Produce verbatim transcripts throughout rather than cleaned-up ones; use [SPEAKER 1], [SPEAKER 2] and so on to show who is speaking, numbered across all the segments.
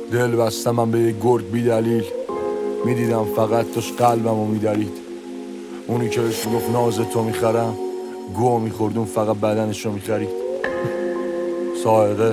[SPEAKER 1] دل بستم من به یک گرگ بی دلیل، میدیدم فقط توش قلبمو میدرید. اونی که بهش میگفت ناز تو میخرم، گو میخوردون فقط بدنشو میخرید. سائقه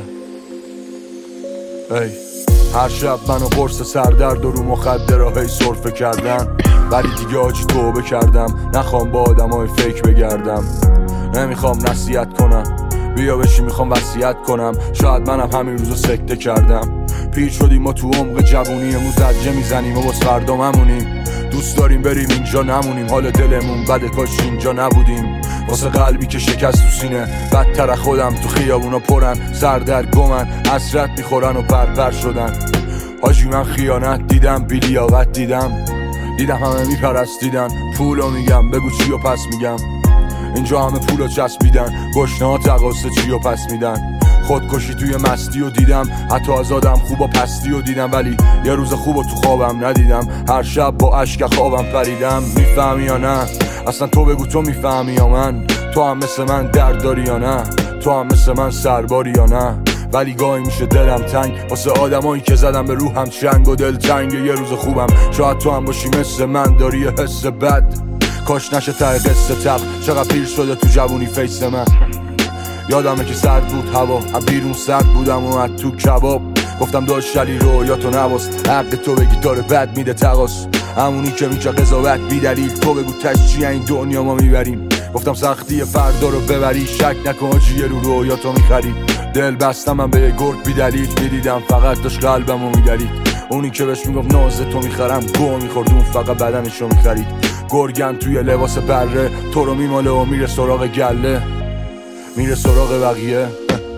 [SPEAKER 1] ای هر شب منو قرص سردرد و رو مخدره هی سرفه کردن، ولی دیگه آجی توبه کردم. نخوام با آدمای فیک بگردم، نمیخوام نصیحت کنم، بیا بشی میخوام وصیت کنم. شاید منم همین روزو سکته کردم. پیر شدیم ما تو عمق جوونیمون، زجه میزنیم و باز فردا ممونیم. دوست داریم بریم اینجا نمونیم، حال دلمون بده کاش اینجا نبودیم. واسه قلبی که شکست تو سینه، بدتر خودم تو خیابونا پرن، سردرگمن حسرت میخورن و پرپر شدن. حاجی من خیانت دیدم، بیلیاقت دیدم، دیدم همه میپرستیدن. پولو میگم بگو چی و پس میگم، اینجا همه پولو چسبیدن. گشنه ها تقاصه چی و پس میدن. خودکشی توی مستی و دیدم، حتی از آدم خوب و پستی و دیدم، ولی یه روز خوب و تو خوابم ندیدم. هر شب با عشق خوابم پریدم. میفهمی یا نه؟ اصلا تو بگو تو میفهمی یا من؟ تو هم مثل من درد داری یا نه؟ تو هم مثل من سرباری یا نه؟ ولی گاهی میشه دلم تنگ واسه آدمایی که زدم به روحم چنگ و دل تنگ. یه روز خوبم شاید تو هم باشی مثل من، داری یه حس بد، کاش نشه ته قصه تق. چقدر پیر شده تو جوونی فیس من. یادمه که سرد بود هوا، بیرون سرد بودم و تو کباب. گفتم داشت شلی رو یا تو نواس، حق تو بگی داره بد میده تقاس. همونی که میشه قضاوت بی دلیل، تو بگو تش چیه این دنیا ما میبریم. گفتم سختی فردا رو ببری، شک نکن چیه رو رو یا تو میخری. دل بستم من به یه گرگ بی دلیل، میدیدم فقط داشت قلبمو میدرید. اونی که بهش میگفت ناز تو میخرم، گو میخورد اون فقط بدنشو میخرید. گرگن توی لباس بره، تو رو میماله و میره سراغ گله، میره سراغ بقیه.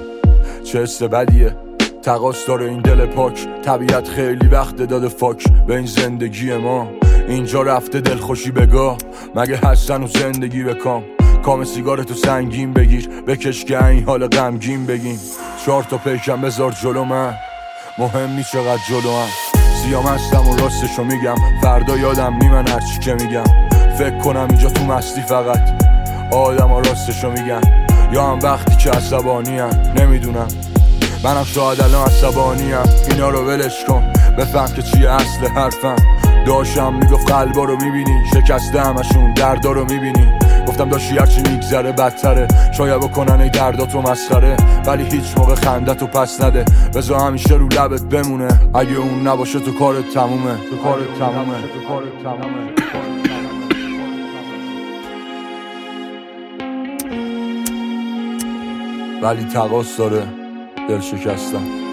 [SPEAKER 1] چه حس بدیه، تقاص داره این دل پاک. طبیعت خیلی وقت داده فاک به این زندگی ما. اینجا رفته دل خوشی بگاه، مگه هستن و زندگی بکام. کام سیگارتو سنگین بگیر، بکش که این حال غمگین بگیم. چهار تا پیکم بذار جلو من، مهم نیست چقدر جلو هم. سیام هستم و راستشو میگم، فردا یادم نیمن هرچی که میگم. فکر کنم اینجا تو مستی فقط آدم ها راستشو میگن، یا هم وقتی که عصبانی هم. نمیدونم، منم شاید الان عصبانی هم. اینا رو ولش کن، بفهم که چیه اصل حرفم. داشتم میگفت قلبا رو میبینی، شکسته همشون دردا رو میبینی. گفتم داشتی هرچی میگذره بدتره، شاید بکنن ای درداتو مسخره، ولی هیچ موقع خندتو پس نده. بذار همیشه رو لبت بمونه، اگه اون نباشه تو کارت تمومه. تو کارت تمومه تو کارت تمومه ولی تقاص داره دل شکستم.